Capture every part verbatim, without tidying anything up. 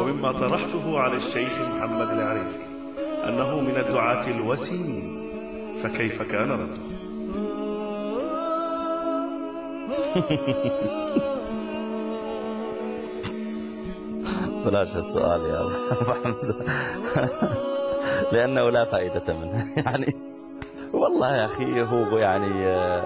ومما طرحته على الشيخ محمد العريفي أنه من الدعاة الوسيمين، فكيف كان رده؟ بلاش السؤال يا أبو حمزة لأنه لا فائدة منه. يعني والله يا أخي هو يعني آه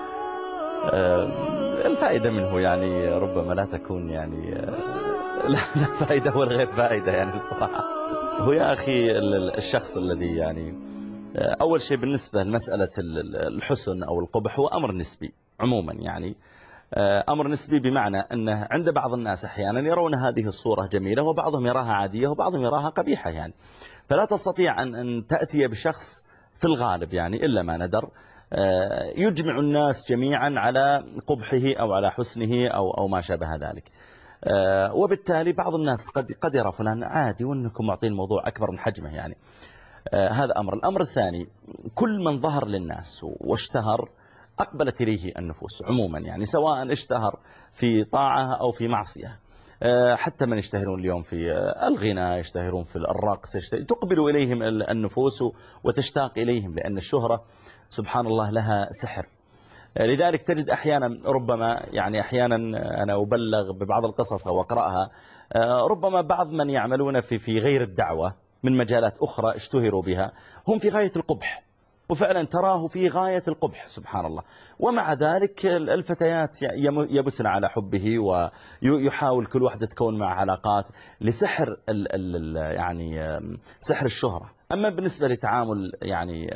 آه الفائدة منه يعني ربما لا تكون يعني آه لا, لا فائدة ولا غير فائدة يعني بصراحة. هو يا أخي الشخص الذي يعني آه أول شيء بالنسبة لمسألة الحسن أو القبح هو أمر نسبي عموما. يعني أمر نسبي بمعنى أنه عند بعض الناس أحيانا يرون هذه الصورة جميلة وبعضهم يراها عادية وبعضهم يراها قبيحة. يعني فلا تستطيع أن, أن تأتي بشخص في الغالب يعني إلا ما ندر يجمع الناس جميعا على قبحه أو على حسنه أو, أو ما شابه ذلك. وبالتالي بعض الناس قد قد يرى فلان عادي وأنكم معطين الموضوع أكبر من حجمه. يعني هذا أمر. الأمر الثاني كل من ظهر للناس واشتهر أقبلت إليه النفوس عموما، يعني سواء اشتهر في طاعة أو في معصية. حتى من يشتهرون اليوم في الغناء، يشتهرون في الرقص، تقبل إليهم النفوس وتشتاق إليهم، لأن الشهرة سبحان الله لها سحر. لذلك تجد أحيانا ربما يعني أحيانا أنا أبلغ ببعض القصص أو أقرأها، ربما بعض من يعملون في في غير الدعوة من مجالات أخرى اشتهروا بها هم في غاية القبح، وفعلا تراه في غاية القبح سبحان الله، ومع ذلك الفتيات يبتن على حبه ويحاول كل واحدة تكون مع علاقات لسحر ال ال يعني سحر الشهرة. أما بالنسبة لتعامل يعني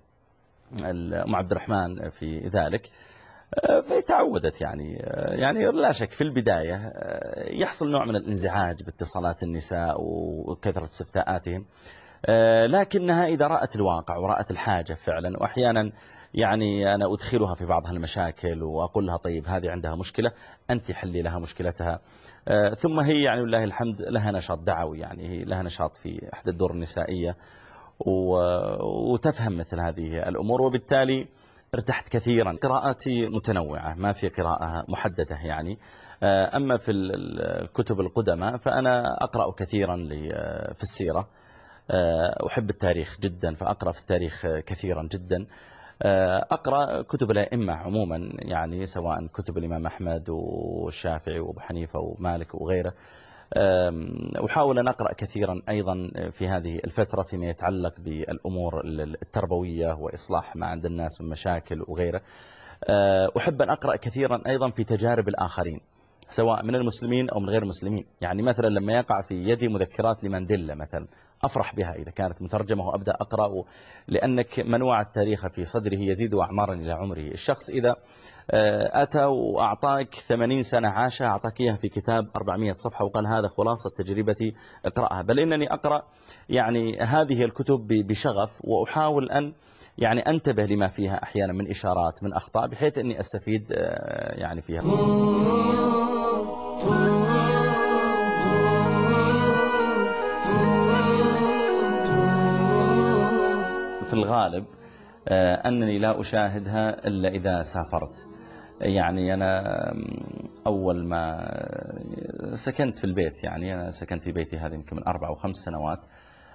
أم عبد الرحمن في ذلك فتعودت يعني يعني لا شك في البداية يحصل نوع من الانزعاج باتصالات النساء وكثرة استفتاءاتهم، لكنها إذا رأت الواقع ورأت الحاجة فعلا، وأحيانا يعني أنا أدخلها في بعض هالمشاكل وأقول لها طيب هذه عندها مشكلة أنت حلي لها مشكلتها، ثم هي يعني والله الحمد لها نشاط دعوي، يعني هي لها نشاط في إحدى الدور النسائية وتفهم مثل هذه الأمور، وبالتالي ارتحت كثيرا. قراءاتي متنوعة ما في قراءة محددة يعني. أما في الكتب القدماء فأنا أقرأ كثيرا في السيرة، أحب التاريخ جدا فأقرأ في التاريخ كثيرا جدا. أقرأ كتب الأئمة عموما، يعني سواء كتب الإمام أحمد والشافعي وأبو حنيفة ومالك وغيره. أحاول أن أقرأ كثيرا أيضا في هذه الفترة فيما يتعلق بالأمور التربوية وإصلاح ما عند الناس من مشاكل وغيره. أحب أن أقرأ كثيرا أيضا في تجارب الآخرين سواء من المسلمين أو من غير المسلمين. يعني مثلا لما يقع في يدي مذكرات لمانديلا مثلا أفرح بها إذا كانت مترجمة وأبدأ أقرأ، لأنك من وعى التاريخ في صدره يزيد أعمارا إلى عمره. الشخص إذا أتى وأعطاك ثمانين سنة عاشها أعطاك إياها في كتاب أربعمائة صفحة وقال هذا خلاصة تجربتي اقرأها، بل إنني أقرأ يعني هذه الكتب بشغف وأحاول أن يعني أنتبه لما فيها أحيانا من إشارات من أخطاء بحيث أني أستفيد يعني فيها. في الغالب أنني لا أشاهدها إلا إذا سافرت. يعني أنا أول ما سكنت في البيت، يعني أنا سكنت في بيتي هذه يمكن من أربع أو خمس سنوات،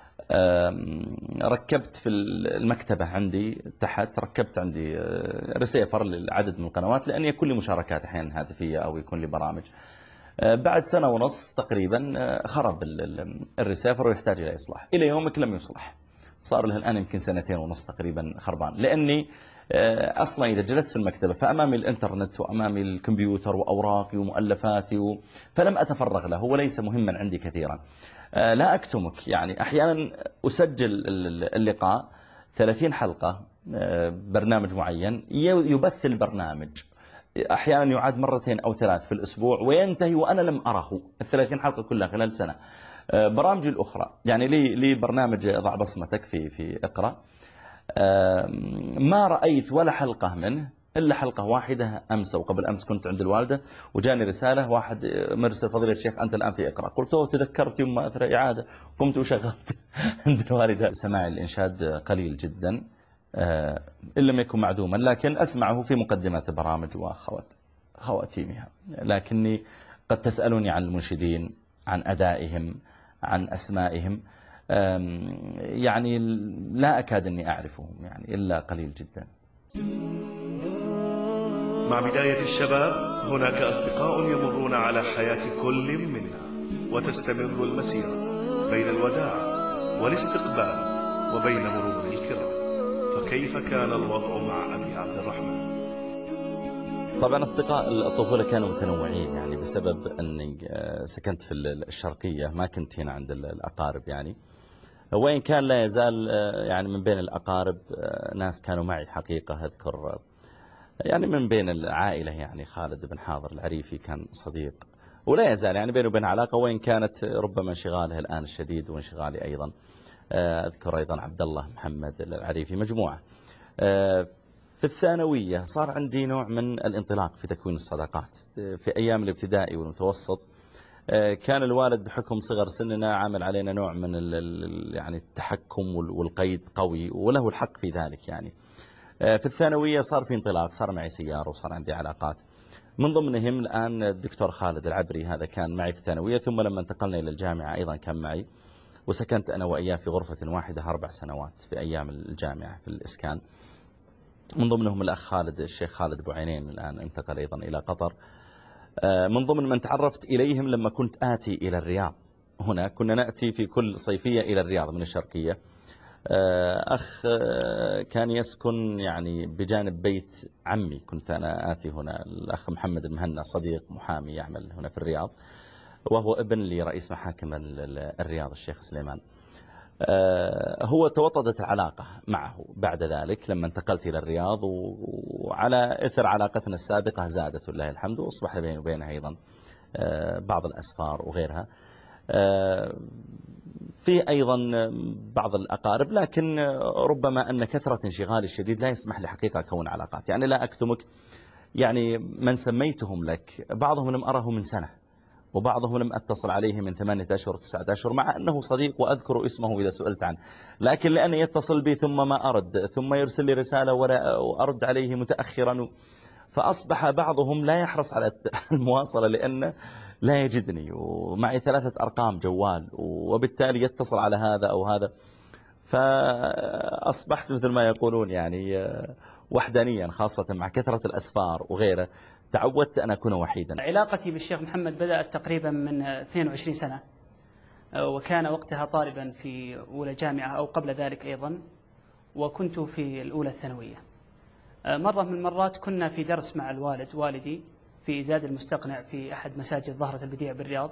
ركبت في المكتبة عندي تحت ركبت عندي ريسيفر للعدد من القنوات لأن يكون لي مشاركات أحيانا هاتفية أو يكون لي برامج. بعد سنة ونص تقريبا خرب الريسيفر ويحتاج إلى إصلاح، إلى يومك لم يصلح، صار له الآن يمكن سنتين ونص تقريبا خربان، لأني أصلا إذا جلست في المكتبة فأمامي الإنترنت وأمامي الكمبيوتر وأوراقي ومؤلفاتي و... فلم أتفرغ له، هو ليس مهما عندي كثيرا. لا أكتمك يعني أحيانا أسجل اللقاء ثلاثين حلقة برنامج معين يبث البرنامج أحيانا يعاد مرتين أو ثلاث في الأسبوع وينتهي وأنا لم أره الثلاثين حلقة كلها خلال سنة. برامجي الأخرى يعني لي لي برنامج ضع بصمتك في في اقرأ، ما رأيت ولا حلقة منه إلا حلقة واحدة أمس وقبل أمس كنت عند الوالدة وجاني رسالة واحد مرسل فضيلة الشيخ أنت الآن في اقرأ، قلت له تذكرت يوم ما أثر إعادة قمت وشغلت عند الوالدة. سماع الإنشاد قليل جدا إن لم يكن معدوما، لكن أسمعه في مقدمات البرامج وخوات خواتيمها، لكني قد تسألوني عن المنشدين عن أدائهم عن أسمائهم، يعني لا أكاد أني أعرفهم يعني إلا قليل جدا. مع بداية الشباب هناك أصدقاء يمرون على حياة كل منا، وتستمر المسيرة بين الوداع والاستقبال وبين مرور الكرام. فكيف كان الوضع مع أبي عبد الرحمن؟ طبعا أصدقاء الطفولة كانوا متنوعين، يعني بسبب أني سكنت في الشرقية، ما كنت هنا عند الأقارب يعني، وإن كان لا يزال يعني من بين الأقارب ناس كانوا معي حقيقة. أذكر يعني من بين العائلة يعني خالد بن حاضر العريفي كان صديق ولا يزال يعني بينه وبين علاقة، وإن كانت ربما انشغاله الآن الشديد وانشغالي أيضا. أذكر أيضا عبد الله محمد العريفي، مجموعة. في الثانوية صار عندي نوع من الانطلاق في تكوين الصداقات. في أيام الابتدائي والمتوسط كان الوالد بحكم صغر سننا عامل علينا نوع من يعني التحكم والقيد قوي، وله الحق في ذلك يعني. في الثانوية صار في انطلاق، صار معي سيارة وصار عندي علاقات، من ضمنهم الآن الدكتور خالد العبري، هذا كان معي في الثانوية، ثم لما انتقلنا إلى الجامعة أيضا كان معي، وسكنت أنا وإياه في غرفة واحدة أربع سنوات في أيام الجامعة في الإسكان. من ضمنهم الأخ خالد، الشيخ خالد بوعينين، الآن انتقل أيضا إلى قطر. من ضمن من تعرفت إليهم لما كنت آتي إلى الرياض، هنا كنا نأتي في كل صيفية إلى الرياض من الشرقية. أخ كان يسكن يعني بجانب بيت عمي، كنت أنا آتي هنا، الأخ محمد المهنا، صديق محامي يعمل هنا في الرياض، وهو ابن لرئيس محاكم الرياض الشيخ سليمان. هو توطدت العلاقة معه بعد ذلك لما انتقلت إلى الرياض، وعلى إثر علاقتنا السابقة زادت والله الحمد، وأصبح بيني وبينها أيضا بعض الأسفار وغيرها. في أيضا بعض الأقارب، لكن ربما أن كثرة انشغالي الشديد لا يسمح لي حقيقة كون علاقات. يعني لا أكتمك، يعني من سميتهم لك بعضهم لم أره من سنة، وبعضهم لم أتصل عليه من ثمانية أشهر تسعة أشهر، مع أنه صديق وأذكر اسمه إذا سئلت عنه، لكن لأنه يتصل بي ثم ما أرد، ثم يرسل لي رسالة وأرد عليه متأخرا، فأصبح بعضهم لا يحرص على المواصلة لأنه لا يجدني، ومعي ثلاثة أرقام جوال، وبالتالي يتصل على هذا أو هذا، فأصبحت مثل ما يقولون يعني وحدانيا، خاصة مع كثرة الأسفار وغيره، تعودت أن أكون وحيدا. علاقتي بالشيخ محمد بدأت تقريبا من اثنين وعشرين سنة، وكان وقتها طالبا في أولى جامعة أو قبل ذلك أيضا، وكنت في الأولى الثانوية. مرة من المرات كنا في درس مع الوالد والدي في زاد المستقنع في أحد مساجد ظهرة البديع بالرياض،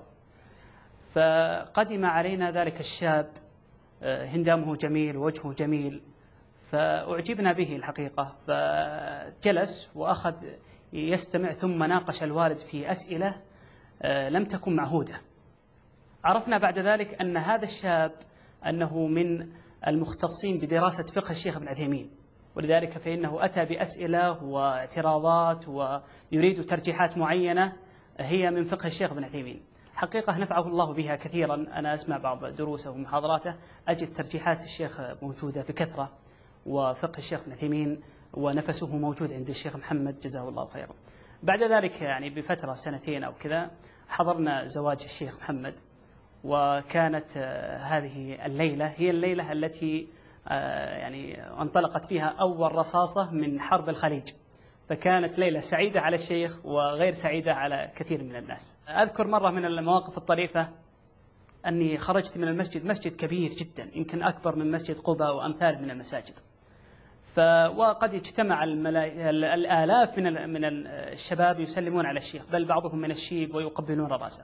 فقدم علينا ذلك الشاب هندامه جميل ووجهه جميل، فأعجبنا به الحقيقة، فجلس وأخذ يستمع، ثم ناقش الوالد في أسئلة لم تكن معهودة. عرفنا بعد ذلك أن هذا الشاب أنه من المختصين بدراسة فقه الشيخ ابن عثيمين، ولذلك فإنه أتى بأسئلة واعتراضات ويريد ترجيحات معينة هي من فقه الشيخ ابن عثيمين. حقيقة نفعه الله بها كثيرا، أنا أسمع بعض دروسه ومحاضراته أجد ترجيحات الشيخ موجودة بكثرة، وفقه الشيخ ابن عثيمين ونفسه موجود عند الشيخ محمد جزاه الله خيرا. بعد ذلك يعني بفترة سنتين أو كذا حضرنا زواج الشيخ محمد، وكانت هذه الليلة هي الليلة التي يعني انطلقت فيها أول رصاصة من حرب الخليج، فكانت ليلة سعيدة على الشيخ وغير سعيدة على كثير من الناس. أذكر مرة من المواقف الطريفة أني خرجت من المسجد، مسجد كبير جدا يمكن أكبر من مسجد قباء وأمثال من المساجد، ف وقد اجتمع الآلاف من من الشباب يسلمون على الشيخ، بل بعضهم من الشيب ويقبلون رأسه.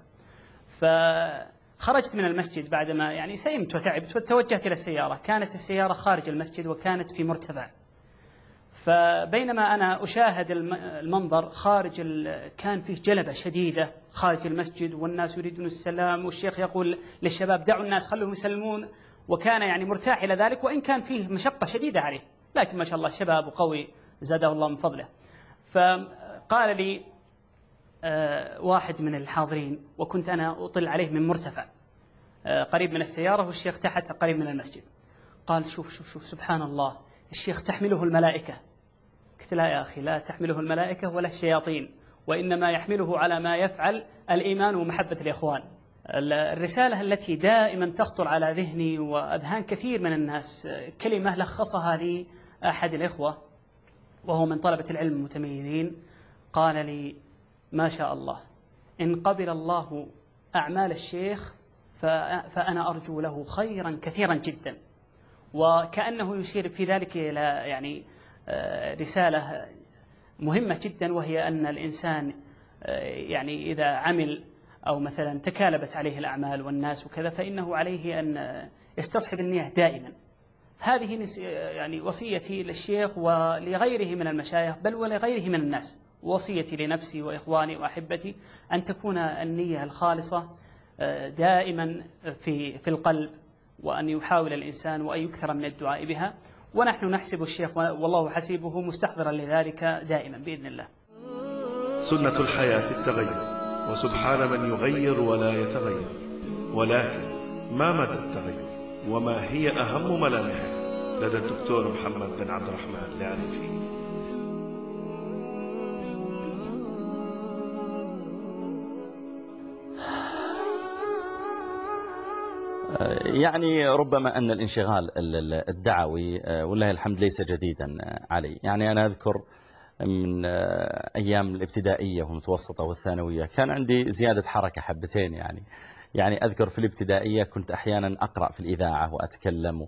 فخرجت من المسجد بعدما يعني سئمت وتعبت، وتوجهت إلى السيارة. كانت السيارة خارج المسجد وكانت في مرتفع، فبينما أنا أشاهد المنظر خارج كان فيه جلبة شديدة خارج المسجد، والناس يريدون السلام، والشيخ يقول للشباب دعوا الناس خلوهم يسلمون، وكان يعني مرتاح إلى ذلك، وإن كان فيه مشقة شديدة عليه، لكن ما شاء الله شباب وقوي زاده الله من فضله. فقال لي آه واحد من الحاضرين، وكنت أنا أطل عليه من مرتفع آه قريب من السيارة والشيخ تحت قريب من المسجد، قال شوف شوف شوف سبحان الله الشيخ تحمله الملائكة. قلت لا يا أخي، لا تحمله الملائكة ولا الشياطين، وإنما يحمله على ما يفعل الإيمان ومحبة الإخوان. الرسالة التي دائما تخطر على ذهني وأذهان كثير من الناس كلمة لخصها لي أحد الإخوة وهو من طلبة العلم المتميزين، قال لي: ما شاء الله، إن قبل الله أعمال الشيخ فأنا أرجو له خيرا كثيرا جدا. وكأنه يشير في ذلك إلى يعني رسالة مهمة جدا، وهي أن الإنسان يعني إذا عمل أو مثلا تكالبت عليه الأعمال والناس وكذا فإنه عليه أن يستصحب النية دائما. هذه يعني وصيتي للشيخ ولغيره من المشايخ بل ولغيره من الناس، وصيتي لنفسي وإخواني وأحبتي أن تكون النية الخالصة دائما في في القلب، وأن يحاول الإنسان وأن يكثر من الدعاء بها، ونحن نحسب الشيخ والله حسيبه مستحضرا لذلك دائما بإذن الله. سنة الحياة التغير، وسبحان من يغير ولا يتغير، ولكن ما مدى التغير وما هي أهم ملامحه لدى الدكتور محمد بن عبد الرحمن العريفي. يعني ربما أن الانشغال الدعوي والله الحمد ليس جديدا علي. يعني أنا أذكر من أيام الابتدائية والمتوسطة والثانوية كان عندي زيادة حركة حبتين. يعني يعني أذكر في الابتدائية كنت أحيانا أقرأ في الإذاعة وأتكلم.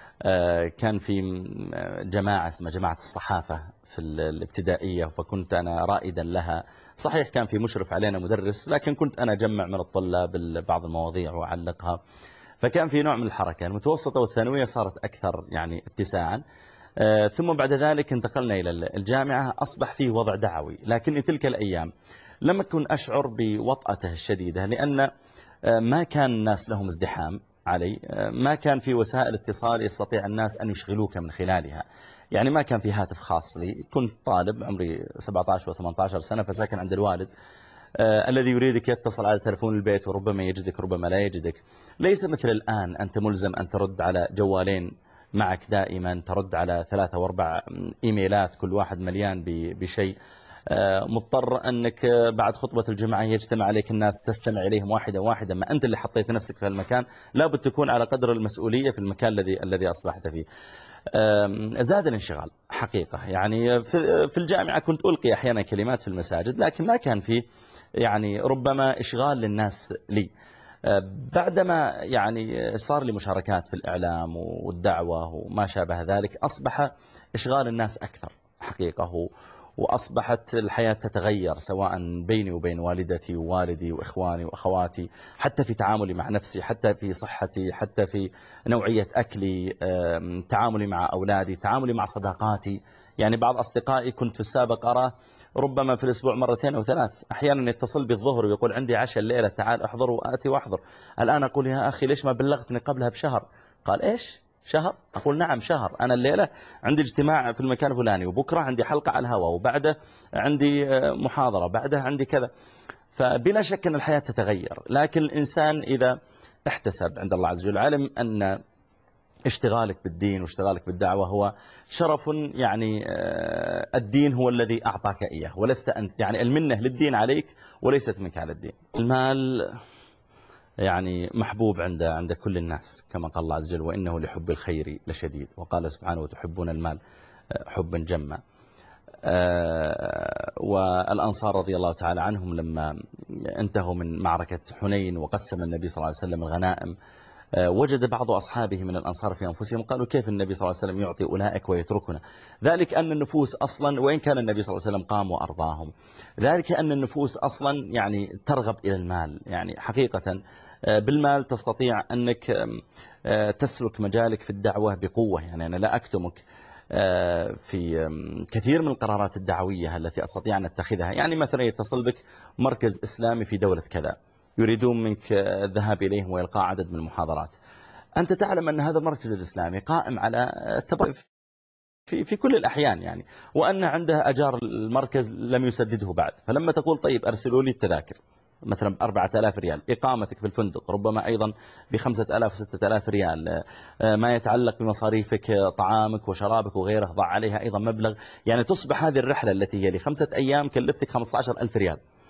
كان في جماعة اسمها جماعة الصحافة في الابتدائية، فكنت أنا رائدا لها. صحيح كان في مشرف علينا مدرس، لكن كنت أنا أجمع من الطلاب بعض المواضيع وأعلقها، فكان في نوع من الحركة. المتوسطة والثانوية صارت أكثر يعني اتساعا. ثم بعد ذلك انتقلنا إلى الجامعة، أصبح فيه وضع دعوي، لكن تلك الأيام لم أكن أشعر بوطأته الشديدة، لأن ما كان الناس لهم ازدحام علي، ما كان في وسائل اتصال يستطيع الناس أن يشغلوك من خلالها. يعني ما كان في هاتف خاص لي، كنت طالب عمري سبعة عشر وثمانية عشر سنة، فساكن عند الوالد آه الذي يريدك يتصل على تلفون البيت وربما يجدك ربما لا يجدك. ليس مثل الآن أنت ملزم أن ترد على جوالين معك دائما، ترد على ثلاثة واربع إيميلات كل واحد مليان بشيء. آه مضطر أنك بعد خطبة الجمعة يجتمع عليك الناس تستمع إليهم واحدة واحدة، ما أنت اللي حطيت نفسك في المكان، لابد تكون على قدر المسؤولية في المكان الذي الذي أصبحت فيه. زاد الانشغال حقيقة. يعني في الجامعة كنت ألقي أحيانا كلمات في المساجد، لكن ما كان في يعني ربما إشغال للناس لي. بعدما يعني صار لي مشاركات في الإعلام والدعوة وما شابه ذلك، أصبح إشغال الناس أكثر حقيقة، وأصبحت الحياة تتغير سواء بيني وبين والدتي ووالدي وإخواني وأخواتي، حتى في تعاملي مع نفسي، حتى في صحتي، حتى في نوعية أكلي، تعاملي مع أولادي، تعاملي مع صداقاتي. يعني بعض أصدقائي كنت في السابق أراه ربما في الأسبوع مرتين أو ثلاث، أحيانا يتصل بالظهر ويقول عندي عشاء الليلة تعال أحضر وآتي وأحضر. الآن أقول يا أخي ليش ما بلغتني قبلها بشهر؟ قال إيش شهر؟ أقول نعم شهر، أنا الليلة عندي اجتماع في المكان الفلاني، وبكرة عندي حلقة على الهواء، وبعده عندي محاضرة، بعده عندي كذا. فبلا شك أن الحياة تتغير، لكن الإنسان إذا احتسب عند الله عز وجل علم أن اشتغالك بالدين واشتغالك بالدعوة هو شرف، يعني الدين هو الذي أعطاك إياه ولست أنت، يعني المنة للدين عليك وليست منك على الدين. المال يعني محبوب عند عند كل الناس كما قال الله عز وجل وإنه لحب الخير لشديد، وقال سبحانه وتحبون المال حبا جما. والأنصار رضي الله تعالى عنهم لما انتهوا من معركة حنين وقسم النبي صلى الله عليه وسلم الغنائم، وجد بعض أصحابه من الأنصار في أنفسهم قالوا كيف النبي صلى الله عليه وسلم يعطي أولئك ويتركنا؟ ذلك أن النفوس أصلا، وإن كان النبي صلى الله عليه وسلم قام وأرضاهم، ذلك أن النفوس أصلا يعني ترغب إلى المال. يعني حقيقة بالمال تستطيع أنك تسلك مجالك في الدعوة بقوة. يعني أنا لا أكتمك في كثير من القرارات الدعوية التي أستطيع أن أتخذها، يعني مثلا يتصل بك مركز إسلامي في دولة كذا، يريدون منك الذهاب إليهم ويلقاء عدد من المحاضرات. أنت تعلم أن هذا المركز الإسلامي قائم على التبرع في في كل الأحيان، يعني وأن عنده أجار المركز لم يسدده بعد. فلما تقول طيب أرسلوا لي التذاكر مثلا بأربعة آلاف ريال، إقامتك في الفندق ربما أيضا بخمسة آلاف وستة آلاف ريال، ما يتعلق بمصاريفك طعامك وشرابك وغيره ضع عليها أيضا مبلغ. يعني تصبح هذه الرحلة التي هي لخمسة أيام كلفتك خمسة عشر ألف ريال.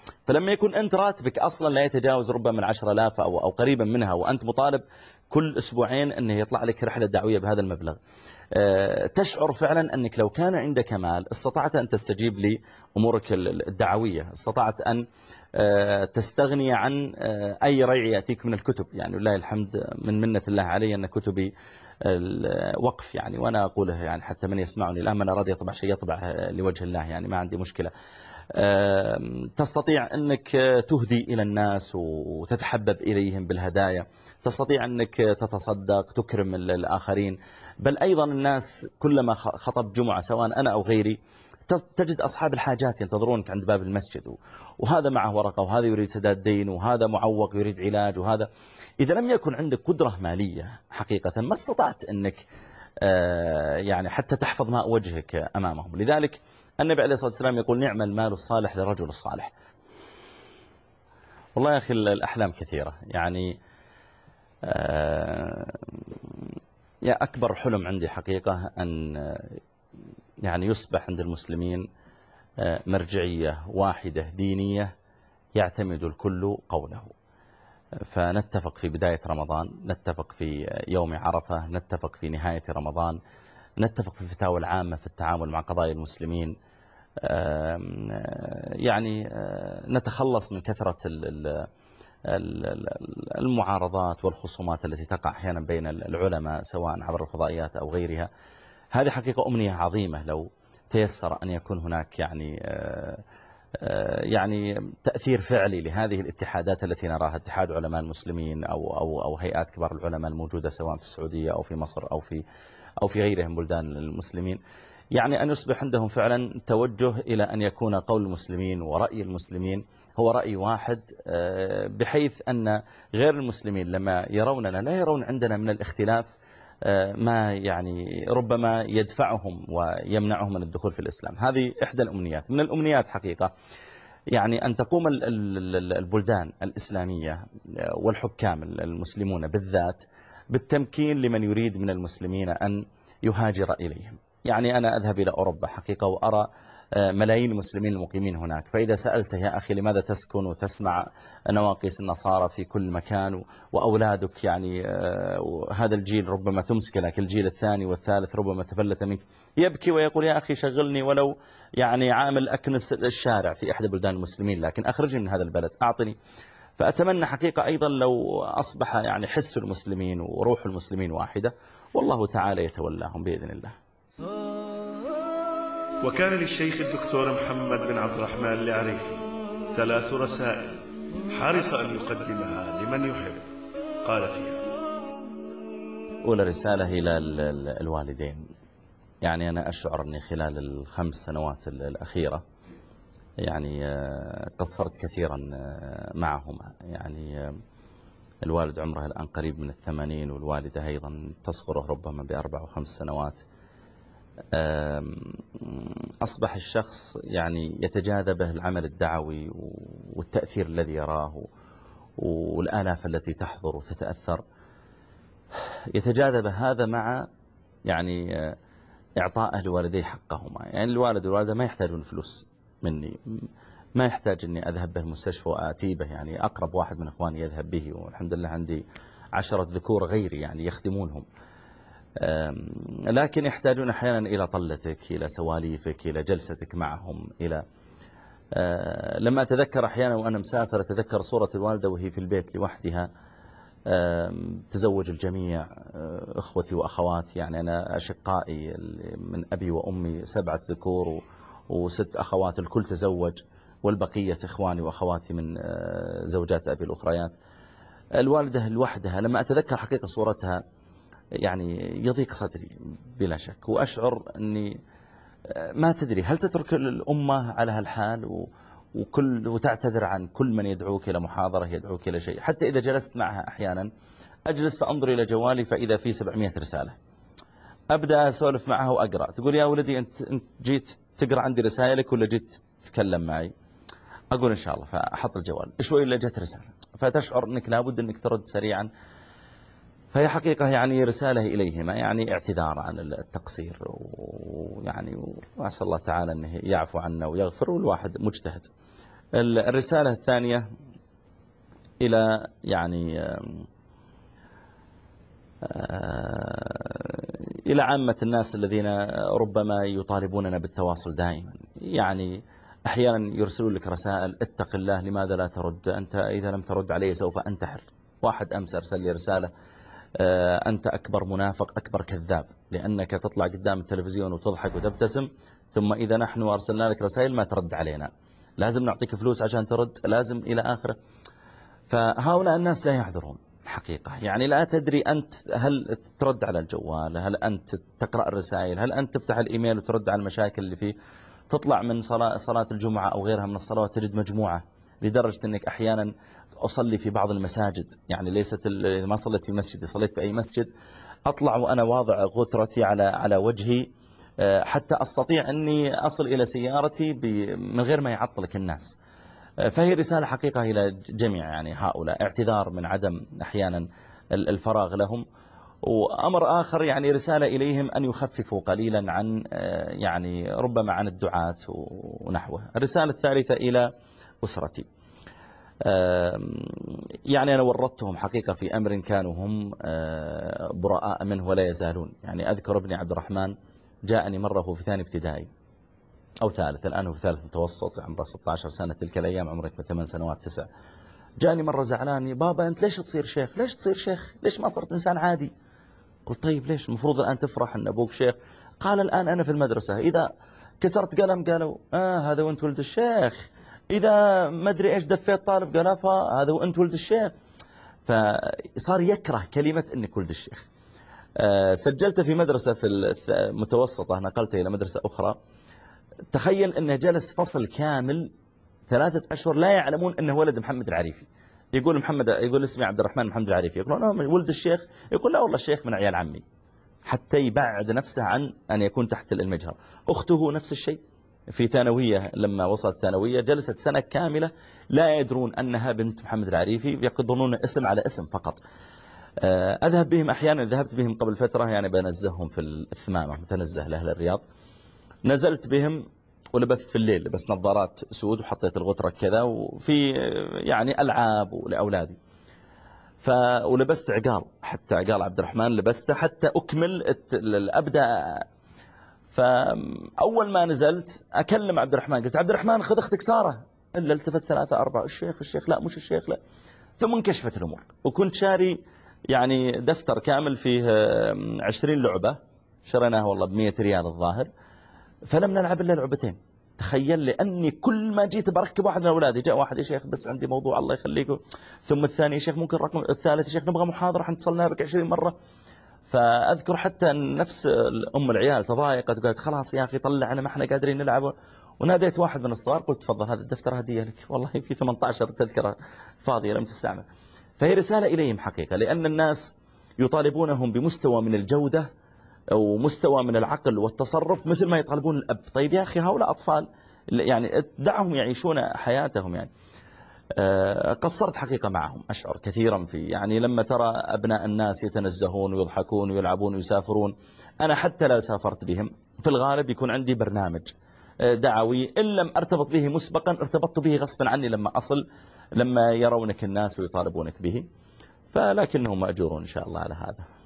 فلما يكون أنت راتبك أصلا لا يتجاوز ربما من عشرة آلاف أو, أو قريبا منها، وأنت مطالب كل أسبوعين أنه يطلع لك رحلة دعوية بهذا المبلغ، تشعر فعلا أنك لو كان عندك مال استطعت أن تستجيب لأمورك الدعوية، استطعت أن تستغني عن أي ريع يأتيك من الكتب. يعني والله الحمد من منة الله علي أن كتبي الوقف يعني، وأنا أقوله يعني حتى من يسمعني الآن من أراد يطبع شيء يطبع لوجه الله، يعني ما عندي مشكلة. تستطيع أنك تهدي إلى الناس وتتحبب إليهم بالهدايا، تستطيع أنك تتصدق تكرم الآخرين، بل أيضا الناس كلما خطب جمعة سواء أنا أو غيري تجد أصحاب الحاجات ينتظرونك عند باب المسجد، وهذا معه ورقة وهذا يريد سداد دين وهذا معوق يريد علاج وهذا. إذا لم يكن عندك قدرة مالية حقيقة ما استطعت أنك يعني حتى تحفظ ماء وجهك أمامهم. لذلك النبي عليه الصلاة والسلام يقول نعم المال الصالح للرجل الصالح. والله يا أخي الأحلام كثيرة يعني. يا أكبر حلم عندي حقيقة أن يعني يصبح عند المسلمين مرجعية واحدة دينية يعتمد الكل قوله، فنتفق في بداية رمضان، نتفق في يوم عرفة، نتفق في نهاية رمضان، نتفق في الفتاوى العامة في التعامل مع قضايا المسلمين، يعني نتخلص من كثرة المعارضات والخصومات التي تقع أحيانا بين العلماء سواء عبر الفضائيات أو غيرها. هذه حقيقة أمنية عظيمة لو تيسر أن يكون هناك يعني يعني تأثير فعلي لهذه الاتحادات التي نراها، اتحاد علماء المسلمين أو أو أو هيئات كبار العلماء الموجودة سواء في السعودية أو في مصر أو في أو في غيرها من بلدان المسلمين، يعني أن يصبح عندهم فعلا توجه إلى أن يكون قول المسلمين ورأي المسلمين هو رأي واحد، بحيث أن غير المسلمين لما يروننا لا يرون عندنا من الاختلاف ما يعني ربما يدفعهم ويمنعهم من الدخول في الإسلام. هذه إحدى الأمنيات. من الأمنيات حقيقة يعني أن تقوم البلدان الإسلامية والحكام المسلمون بالذات بالتمكين لمن يريد من المسلمين أن يهاجر إليهم. يعني أنا أذهب إلى أوروبا حقيقة وأرى ملايين المسلمين المقيمين هناك، فإذا سألته يا أخي لماذا تسكن وتسمع نواقص النصارى في كل مكان وأولادك يعني هذا الجيل ربما تمسك لك، الجيل الثاني والثالث ربما تفلت منك، يبكي ويقول يا أخي شغلني ولو يعني عامل أكنس الشارع في أحد بلدان المسلمين، لكن أخرجني من هذا البلد أعطني. فأتمنى حقيقة أيضا لو أصبح يعني حس المسلمين وروح المسلمين واحدة، والله تعالى يتولاهم بإذن الله. وكان للشيخ الدكتور محمد بن عبد الرحمن العريفي ثلاث رسائل حرص أن يقدمها لمن يحب. قال فيها: أولى رسالة إلى الوالدين. يعني أنا أشعر أني خلال الخمس سنوات الأخيرة يعني قصرت كثيرا معهما. يعني الوالد عمره الآن قريب من الثمانين، والوالدة أيضا تصغره ربما بأربع وخمس سنوات. أصبح الشخص يعني يتجاذبه العمل الدعوي والتأثير الذي يراه والآلاف التي تحضر وتتأثر، يتجاذب هذا مع يعني إعطاء لوالديه حقهما. يعني الوالد والوالدة ما يحتاجون فلوس مني، ما يحتاج أني أذهب به المستشفى وآتي به، يعني أقرب واحد من أخواني يذهب به، والحمد لله عندي عشرة ذكور غيري يعني يخدمونهم، لكن يحتاجون أحيانا إلى طلتك، إلى سواليفك، إلى جلستك معهم. إلى لما أتذكر أحيانا وأنا مسافر أتذكر صورة الوالدة وهي في البيت لوحدها، تزوج الجميع، أخوتي وأخواتي، يعني أنا أشقائي من أبي وأمي سبعة ذكور وست أخوات الكل تزوج، والبقية إخواني وأخواتي من زوجات أبي الأخريات. الوالدة لوحدها لما أتذكر حقيقة صورتها يعني يضيق صدري بلا شك، وأشعر أني ما تدري هل تترك الأمة على هالحال وكل وتعتذر عن كل من يدعوك إلى محاضرة، يدعوك إلى شيء. حتى إذا جلست معها أحيانا أجلس فأنظر إلى جوالي فإذا في سبعمائة رسالة، أبدأ أسولف معها وأقرأ، تقول يا ولدي أنت, أنت جيت تقرأ عندي رسائلك ولا جيت تتكلم معي؟ أقول إن شاء الله، فأحط الجوال شوي إلا جت رسالة، فتشعر أنك لابد أنك ترد سريعا. فهي حقيقة يعني رسالة إليهما، يعني اعتذار عن التقصير، ويعني وأسأل الله تعالى أنه يعفو عنا ويغفر، والواحد مجتهد. الرسالة الثانية إلى يعني إلى عامة الناس الذين ربما يطالبوننا بالتواصل دائما. يعني أحيانا يرسلون لك رسائل: اتق الله، لماذا لا ترد؟ أنت إذا لم ترد علي سوف أنتحر. واحد أمس أرسل لي رسالة: أنت أكبر منافق، أكبر كذاب، لأنك تطلع قدام التلفزيون وتضحك وتبتسم، ثم إذا نحن أرسلنا لك رسائل ما ترد علينا، لازم نعطيك فلوس عشان ترد، لازم إلى آخره. فهؤلاء الناس لا يعذرون حقيقة. يعني لا تدري أنت هل ترد على الجوال، هل أنت تقرأ الرسائل، هل أنت تفتح الإيميل وترد على المشاكل اللي فيه. تطلع من صلاة, صلاة الجمعة أو غيرها من الصلوات تجد مجموعة، لدرجة أنك أحيانا أصلي في بعض المساجد، يعني ليست ما صليت في مسجد، صليت في أي مسجد، أطلع وأنا واضع غترتي على على وجهي حتى أستطيع أني أصل إلى سيارتي من غير ما يعطلك الناس. فهي رسالة حقيقة إلى جميع يعني هؤلاء، اعتذار من عدم أحيانا الفراغ لهم. وأمر آخر يعني رسالة إليهم أن يخففوا قليلا عن يعني ربما عن الدعاة ونحوه. الرسالة الثالثة إلى أسرتي. يعني أنا ورطتهم حقيقة في أمر كانوا هم براء منه ولا يزالون. يعني أذكر ابني عبد الرحمن جاءني مرة هو في ثاني ابتدائي أو ثالث، الآن هو في ثالث متوسط، عمره ستة عشر سنة، تلك الأيام عمرك ثمان سنوات تسع. جاني مرة زعلاني: بابا أنت ليش تصير شيخ؟ ليش تصير شيخ؟ ليش ما صرت إنسان عادي؟ قلت طيب ليش؟ المفروض الآن تفرح أن أبوك شيخ. قال: الآن أنا في المدرسة إذا كسرت قلم قالوا آه هذا وأنت ولد الشيخ، إذا ما أدري إيش دفيت طالب قال هذا وأنت ولد الشيخ. فصار يكره كلمة أنك ولد الشيخ. أه سجلت في مدرسة في المتوسطة، نقلته إلى مدرسة أخرى. تخيل أنه جلس فصل كامل ثلاثة أشهر لا يعلمون أنه ولد محمد العريفي. يقول محمد، يقول اسمي عبد الرحمن محمد العريفي، يقولون أنا ولد الشيخ، يقول لا والله الشيخ من عيال عمي، حتى يبعد نفسه عن أن يكون تحت المجهر. أخته نفس الشيء في ثانوية، لما وصلت ثانوية جلست سنة كاملة لا يدرون أنها بنت محمد العريفي، يقدرون اسم على اسم فقط. أذهب بهم أحيانا، ذهبت بهم قبل فترة يعني بنزههم في الثمامة، متنزه لأهل الرياض. نزلت بهم ولبست في الليل، لبست نظارات سود وحطيت الغترة كذا، وفي يعني ألعاب لأولادي. ف ولبست عقال، حتى عقال عبد الرحمن لبسته حتى أكمل أبدأ. فأول ما نزلت أكلم عبد الرحمن، قلت عبد الرحمن خذ أختك سارة، إلا التفت ثلاثة أربعة: الشيخ الشيخ لا مش الشيخ لا. ثم انكشفت الأمور، وكنت شاري يعني دفتر كامل فيه عشرين لعبة، شريناها والله بمية ريال الظاهر، فلم نلعب إلا لعبتين. تخيل، لأني كل ما جيت بركب واحد من أولادي، جاء واحد: يا شيخ بس عندي موضوع الله يخليكم، ثم الثاني: يا شيخ ممكن رقم، الثالث: يا شيخ نبغى محاضرة حنتصلنا بك عشرين مرة. فأذكر حتى نفس أم العيال تضايقت وقالت: خلاص يا أخي طلعنا ما احنا قادرين نلعب. وناديت واحد من الصغار قلت: تفضل هذا الدفتر هدية لك، والله في ثمانية عشر تذكرة فاضية لم تستعمل. فهي رسالة إليهم حقيقة، لأن الناس يطالبونهم بمستوى من الجودة أو مستوى من العقل والتصرف مثل ما يطالبون الأب. طيب يا أخي هؤلاء أطفال، يعني دعهم يعيشون حياتهم. يعني قصرت حقيقة معهم، أشعر كثيرا في يعني لما ترى أبناء الناس يتنزهون ويضحكون ويلعبون ويسافرون. أنا حتى لا سافرت بهم في الغالب يكون عندي برنامج دعوي، إن لم أرتبط به مسبقا ارتبطت به غصبا عني لما أصل، لما يرونك الناس ويطالبونك به. فلكنهم مأجورون إن شاء الله على هذا.